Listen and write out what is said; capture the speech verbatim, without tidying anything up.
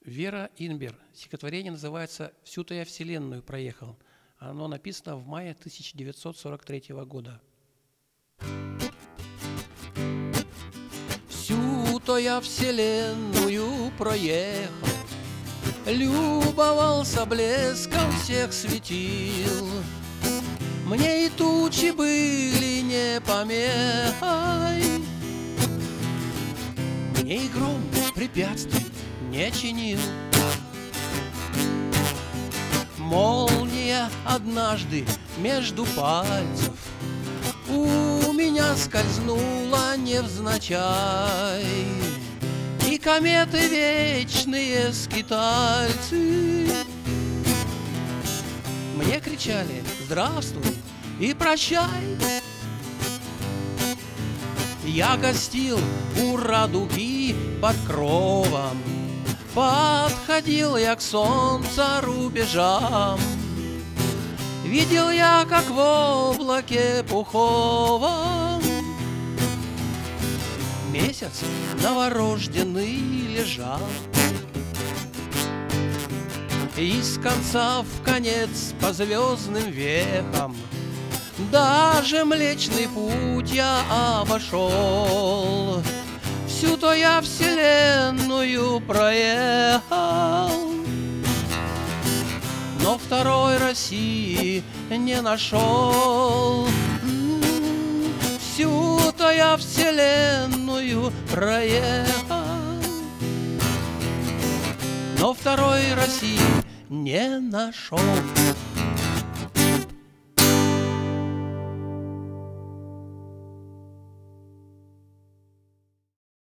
Вера Инбер. Стихотворение называется «Всю-то я вселенную проехал». Оно написано в мае тысяча девятьсот сорок третьего года. Всю-то я вселенную проехал, любовался блеском всех светил. Мне и тучи были не помехой, мне и гром препятствий не чинил. Молния однажды между пальцев у меня скользнула невзначай, и кометы вечные скитальцы мне кричали «Здравствуй» и «Прощай». Я гостил у радуги под кровом, подходил я к солнца рубежам. Видел я, как в облаке пуховом месяц новорожденный лежал. Из конца в конец по звездным векам даже Млечный Путь я обошел. Всю-то я вселенную проехал, но второй России не нашел. Всю-то я вселенную проехал, но второй России не нашел.